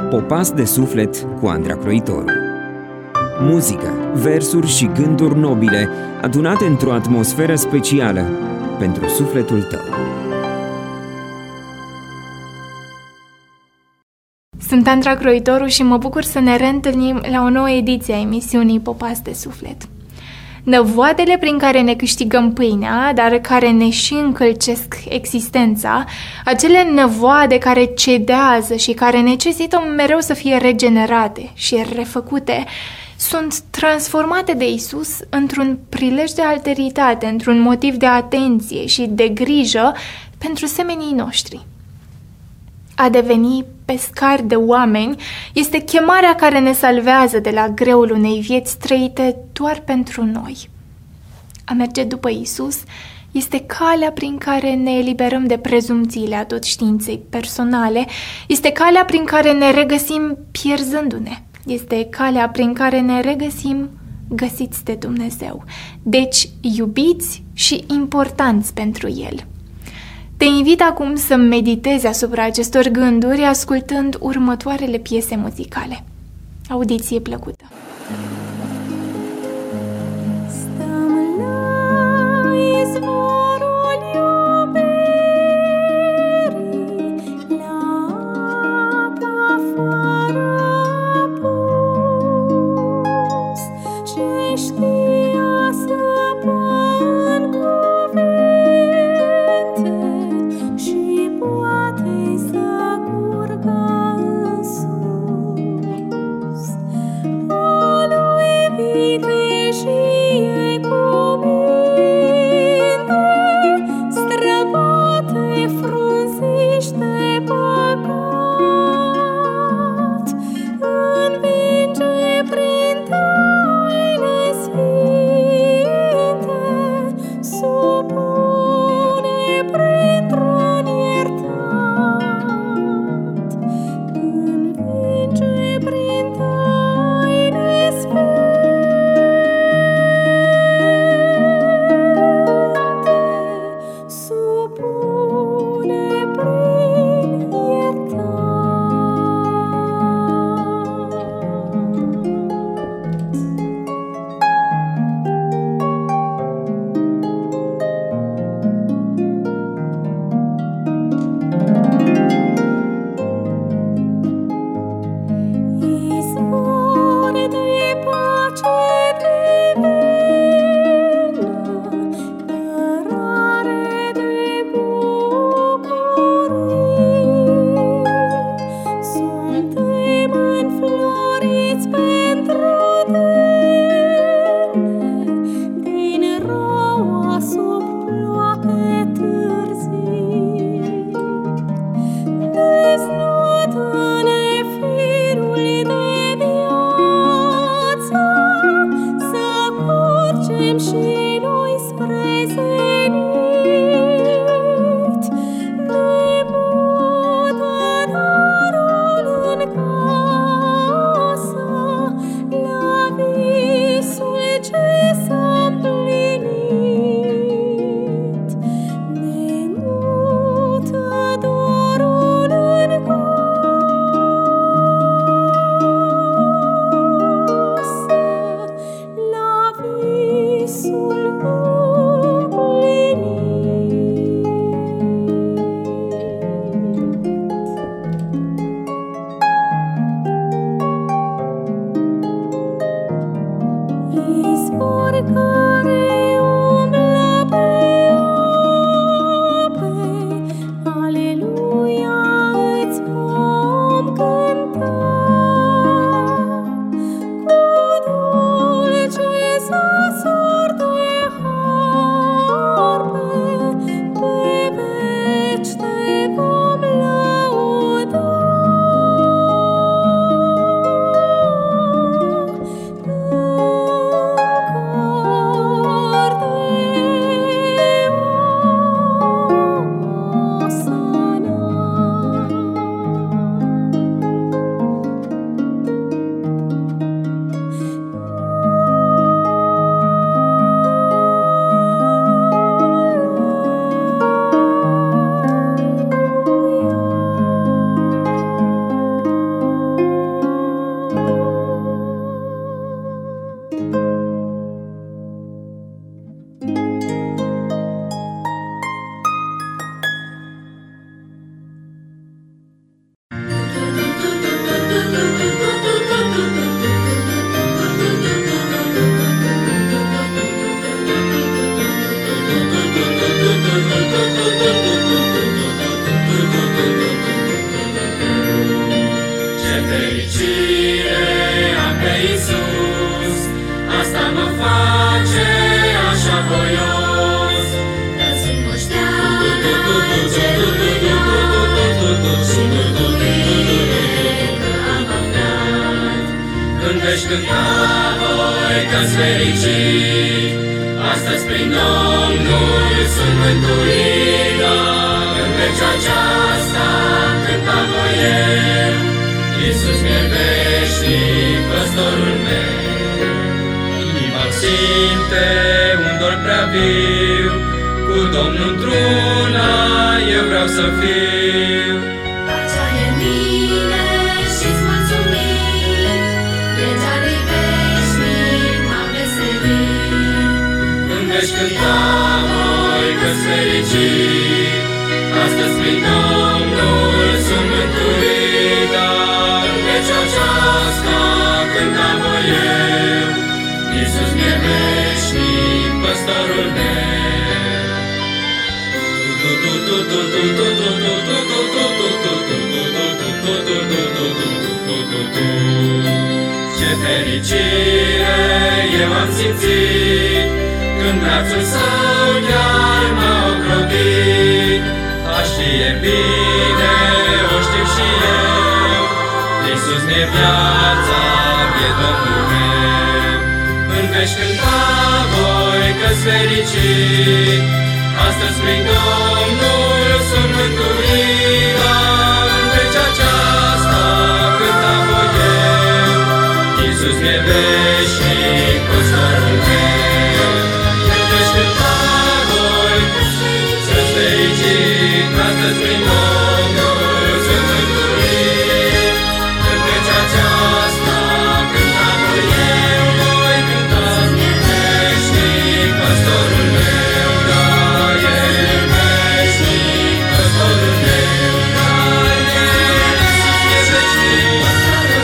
Popas de suflet cu Andra Croitoru. Muzică, versuri și gânduri nobile adunate într-o atmosferă specială pentru sufletul tău. Sunt Andra Croitoru și mă bucur să ne reîntâlnim la o nouă ediție a emisiunii Popas de suflet. Năvoadele prin care ne câștigăm pâinea, dar care ne și încălcesc existența, acele năvoade care cedează și care necesită mereu să fie regenerate și refăcute, sunt transformate de Isus într-un prilej de alteritate, într-un motiv de atenție și de grijă pentru semenii noștri. A deveni pescari de oameni este chemarea care ne salvează de la greul unei vieți trăite doar pentru noi. A merge după Isus este calea prin care ne eliberăm de prezumțiile atotștiinței personale, este calea prin care ne regăsim pierzându-ne, este calea prin care ne regăsim găsiți de Dumnezeu, deci iubiți și importanți pentru El. Te invit acum să meditezi asupra acestor gânduri ascultând următoarele piese muzicale. Audiție plăcută! Stăm la izvorul iubirii, la apa fără apus, ce știa să în cuvinte și poate să curgă în sus. O lui vitejie cuvinte, străbate frunziște păcat, învinge prin taine sfinte, supune printr-un iertat, învinge prin taine sfinte, supune prin iertat. Izvor de pace divină, cărare de bucurii, suntem înfloriți pentru tine, din roa sub ploape târzii. Deznotă-ne firul de viață, să curgem și noi spre zenit. Ne mută darul în casă, la visul ce s-a împlinit. Ne mută dorul în casă, la visul împlinit. Izvor care umblă pe ape, Aleluia, îți vom cânta. Cu dulce săsuri de harpe, pe veci te vom lăuda. Încă fericire am pe Iisus, asta mă face așa voios. Să-mi moșteană cerul și mântuire că am aflat. Când veți cânta voi că-s fericit, astăzi prin Domnul sunt mântuit. În vecea aceasta cânta voi eu, Iisus mi-e veșnic, păstorul meu. Inima-mi simte un dor prea viu, cu Domnul într-una eu vreau să fiu. Pacea e în mine și-ți mulțumit, legea-lui veșnic m-am veselit. Când veți cânta voi că-s fericit, astăzi prin Domnul sunt mântuit. Dar în vecea aceasta cânta voi eu, Iisus mi-e veșnic, păstorul meu. Ce fericire eu am simțit, când brațul său chiar m-a ocrotit. A știe bine, o știu și eu, Iisus mi-e viața, e Domnul meu. Când veți cânta voi că-s fericit, astăzi prin Domnul sunt mântuit. Dar în vecea aceasta cânta voi eu, Iisus mi-e veșnic, păstorul meu. Când veți cânta voi că-s fericit, astăzi prin Domnul sunt mântuit. În vecea aceasta cânta voi eu, voi cânta veșnic, păstorul meu. Da, e veșnic, păstorul meu. Da, e veșnic, păstorul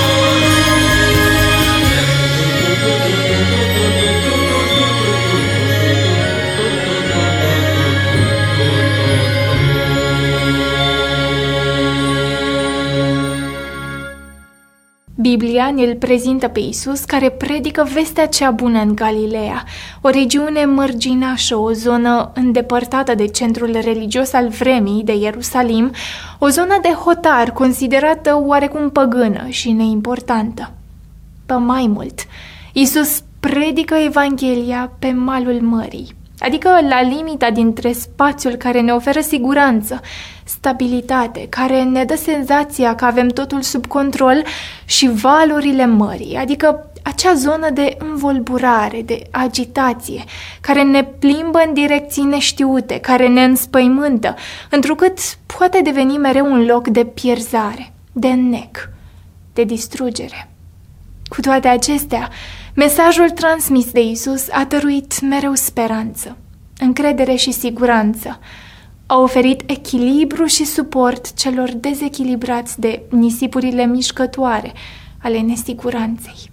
Biblia ne-l prezintă pe Iisus care predică vestea cea bună în Galileea, o regiune mărginașă, o zonă îndepărtată de centrul religios al vremii, de Ierusalim, o zonă de hotar considerată oarecum păgână și neimportantă. Pe mai mult, Iisus predică Evanghelia pe malul mării, adică la limita dintre spațiul care ne oferă siguranță, stabilitate, care ne dă senzația că avem totul sub control, și valurile mării, adică acea zonă de învolburare, de agitație, care ne plimbă în direcții neștiute, care ne înspăimântă, întrucât poate deveni mereu un loc de pierzare, de înnec, de distrugere. Cu toate acestea, mesajul transmis de Iisus a dăruit mereu speranță, încredere și siguranță. A oferit echilibru și suport celor dezechilibrați de nisipurile mișcătoare ale nesiguranței.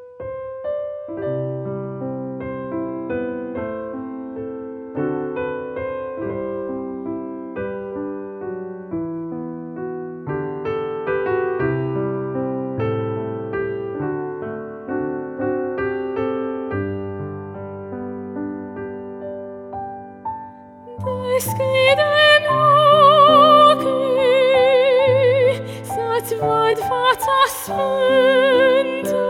Deschide-mi ochii să-ți văd fața sfântă.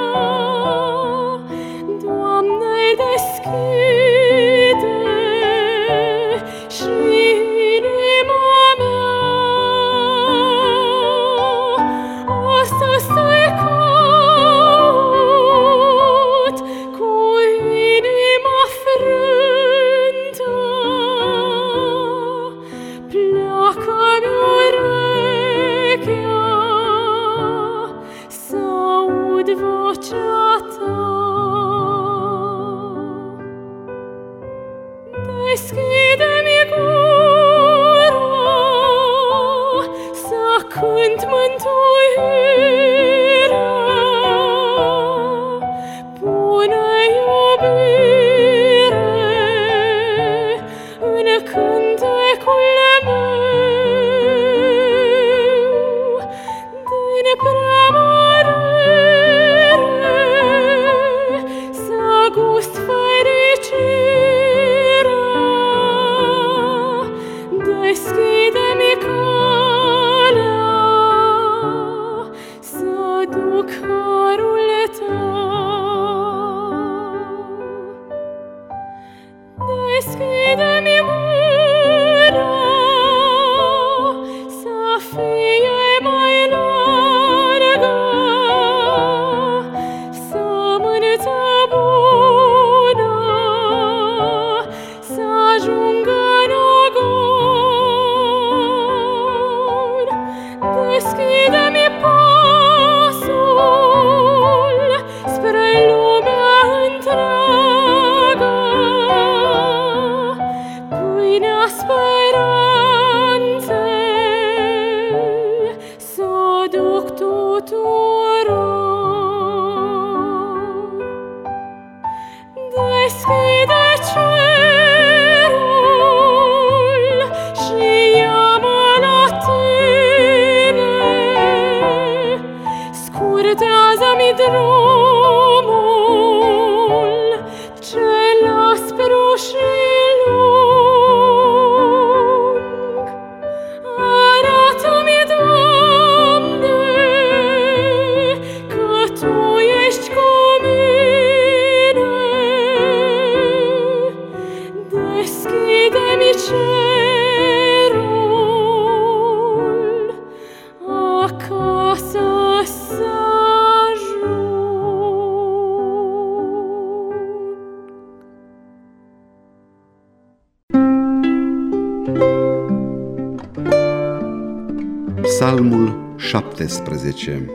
Doamne, deschide și inima mea. Astăzi te caut cu inima frântă. Pleacă-mi urechea să aud vocea ta. Deschide-mi gura să cânt mântuirea. Pune iubire în cântecul meu. Din prea mare, să gust fericirea. Deschide-mi calea, să duc harul tău. Deschide-mi mâna, să fie mai largă, sămânță bună, să ajungă în ogon. Deschide-mi pasul spre lumea întreagă, pâinea speranței să duc tuturor. Deschide cerul și ia-mă la tine, scurtează-mi drumul cel aspru și lung. Arată-mi, Doamne, că Tu ești cu mine. Deschide-mi cerul, acasă să ajung. Psalmul 17.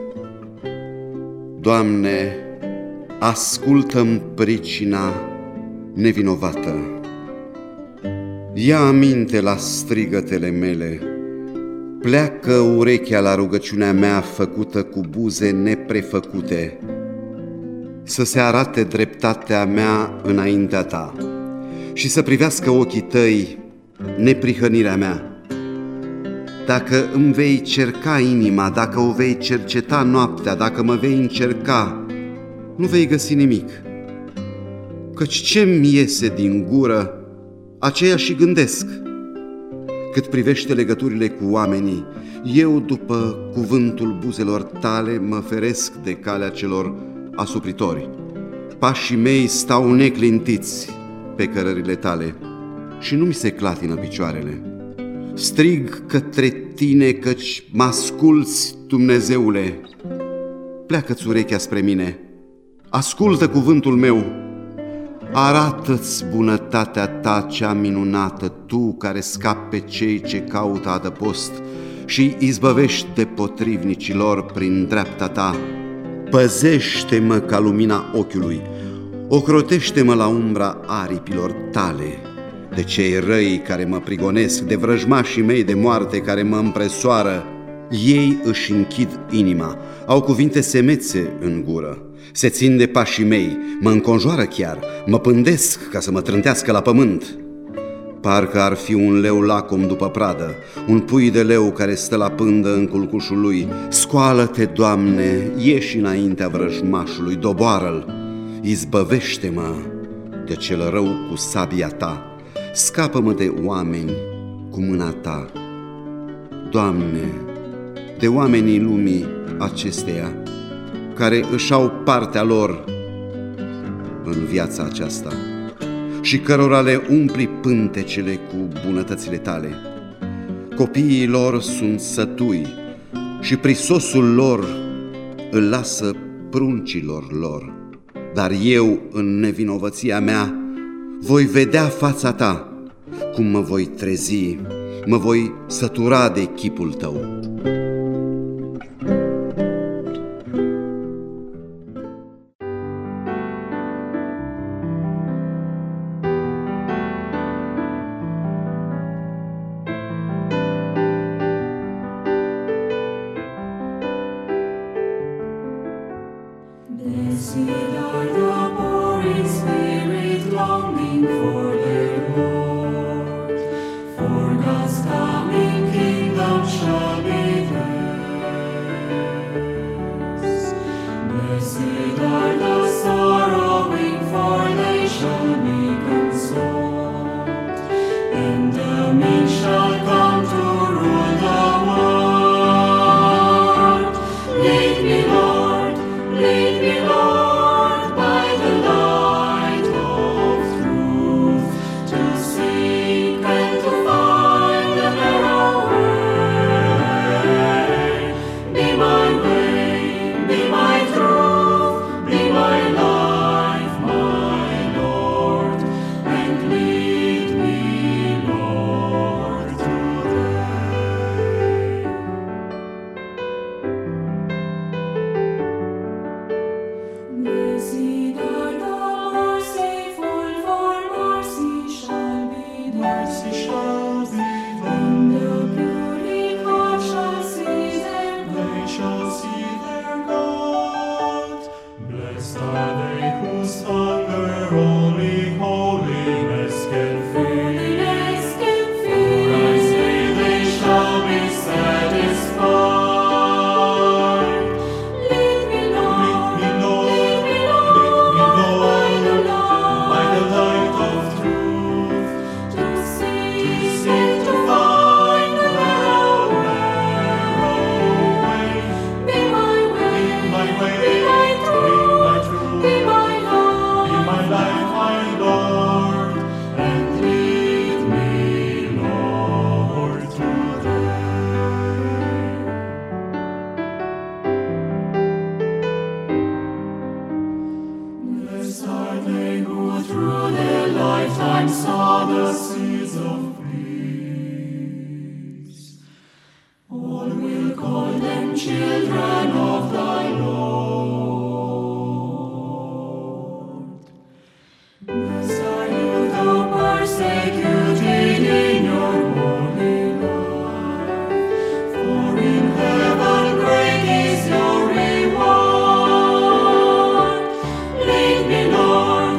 Doamne, ascultă-mi pricina nevinovată. Ia aminte la strigătele mele, pleacă urechea la rugăciunea mea făcută cu buze neprefăcute, să se arate dreptatea mea înaintea Ta și să privească ochii Tăi neprihănirea mea. Dacă îmi vei cerca inima, dacă o vei cerceta noaptea, dacă mă vei încerca, nu vei găsi nimic. Căci ce-mi iese din gură, aceea și gândesc. Cât privește legăturile cu oamenii, eu, după cuvântul buzelor Tale, mă feresc de calea celor asupritori. Pașii mei stau neclintiți pe cărările Tale și nu mi se clatină picioarele. Strig către Tine, căci mă asculți, Dumnezeule. Pleacă-ți urechea spre mine, ascultă cuvântul meu. Arată-ți bunătatea Ta cea minunată, Tu care scapi pe cei ce caută adăpost și izbăvești de potrivnicilor prin dreapta Ta. Păzește-mă ca lumina ochiului, ocrotește-mă la umbra aripilor Tale, de cei răi care mă prigonesc, de vrăjmașii mei de moarte care mă împresoară. Ei își închid inima, au cuvinte semețe în gură, se țin de pașii mei, mă înconjoară chiar, mă pândesc ca să mă trântească la pământ. Parcă ar fi un leu lacom după pradă, un pui de leu care stă la pândă în culcușul lui. Scoală-te, Doamne, ieși înaintea vrăjmașului, doboară-l, izbăvește-mă de cel rău cu sabia Ta, scapă-mă de oameni cu mâna Ta. Doamne, de oamenii lumii acesteia, care își au partea lor în viața aceasta și cărora le umpli pântecele cu bunătățile Tale. Copiii lor sunt sătui și prisosul lor îl lasă pruncilor lor, dar eu, în nevinovăția mea, voi vedea fața Ta, cum mă voi trezi, mă voi sătura de chipul Tău. Blessed are the poor in spirit, longing for the Lord, for God's coming kingdom shall be theirs. only holiness can fill. For I say they shall be satisfied. Lead me, Lord, Lead me, Lord, lead me, Lord, by the light of truth, to seek to and to find find the the narrow way. Be my way, My way, be my truth, be my be my life. Be my life, my Lord, and lead me, Lord, today. Blessed are they who through their lifetime saw the seeds of peace. All will call them children of thy Lord. Blessed are you, though persecuted in your holy life, for in heaven great is your reward. Lead me, Lord,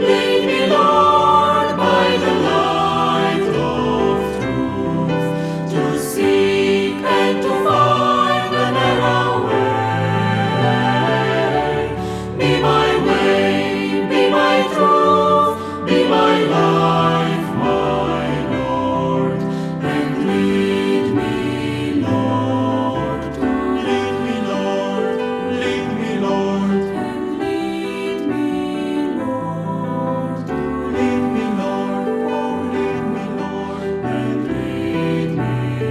by the light of truth, to seek and to find the narrow way. Be my way, be my truth, be my life, my Lord, and lead me, Lord, to lead me, Lord, lead me, Lord, and lead me, Lord, to lead me, Lord, oh, lead me, Lord, and lead me,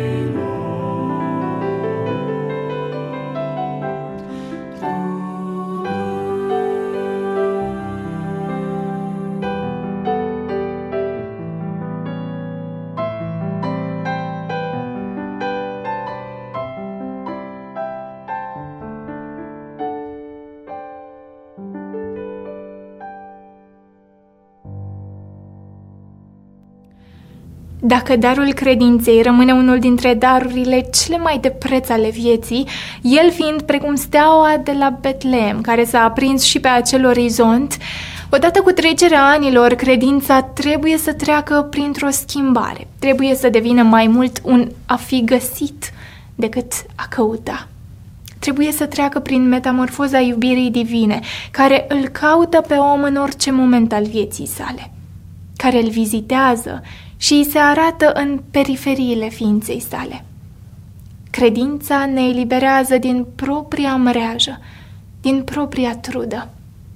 Dacă darul credinței rămâne unul dintre darurile cele mai de preț ale vieții, el fiind precum steaua de la Betlehem, care s-a aprins și pe acel orizont, odată cu trecerea anilor, credința trebuie să treacă printr-o schimbare. Trebuie să devină mai mult un a fi găsit decât a căuta. Trebuie să treacă prin metamorfoza iubirii divine, care îl caută pe om în orice moment al vieții sale, care îl vizitează și îi se arată în periferiile ființei sale. Credința ne eliberează din propria mreajă, din propria trudă.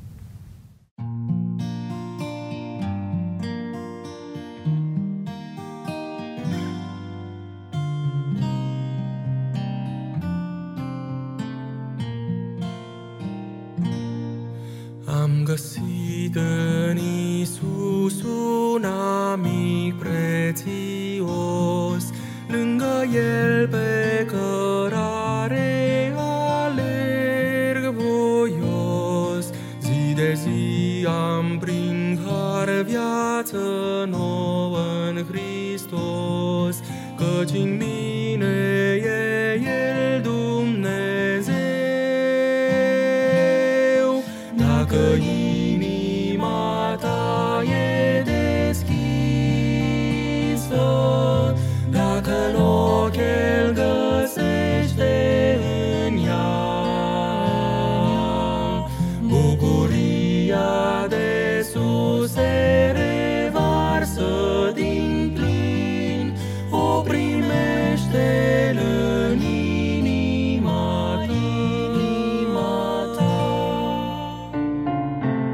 Am găsit în Iisus un amic prețios, lângă El pe cărare alerg voios. Zi de zi am prin har viață nouă în Hristos, căci în mine e El Dumnezeu. Dacă inima ta e deschisă, dacă în ochi El găsește în ea bucuria de sus se revarsă din plin, o primește-L în inima ta.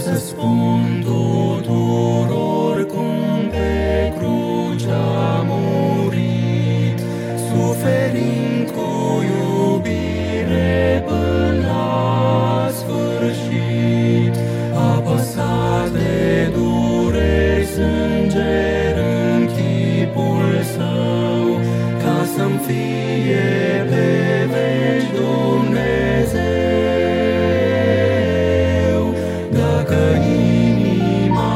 să spun tuturor cum pe cruce a murit, suferind cu iubire până la sfârșit, apăsat de dureri sânger în chipul său, ca să-mi fie pe veci Dumnezeu. Dacă inima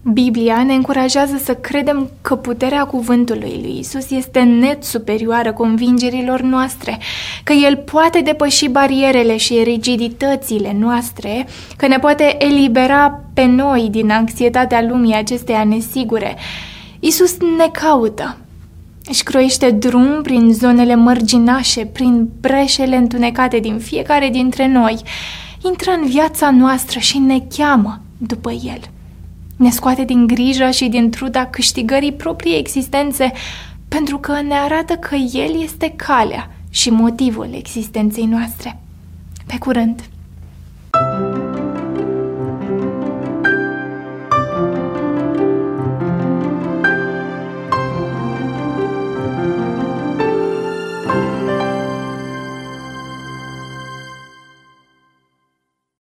Biblia ne încurajează să credem că puterea cuvântului lui Isus este net superioară convingerilor noastre, că El poate depăși barierele și rigiditățile noastre, că ne poate elibera pe noi din anxietatea lumii acesteia nesigure. Isus ne caută, își croiește drum prin zonele mărginașe, prin breșele întunecate din fiecare dintre noi, intră în viața noastră și ne cheamă după El. Ne scoate din grija și din truda câștigării propriei existențe, pentru că ne arată că El este calea și motivul existenței noastre. Pe curând!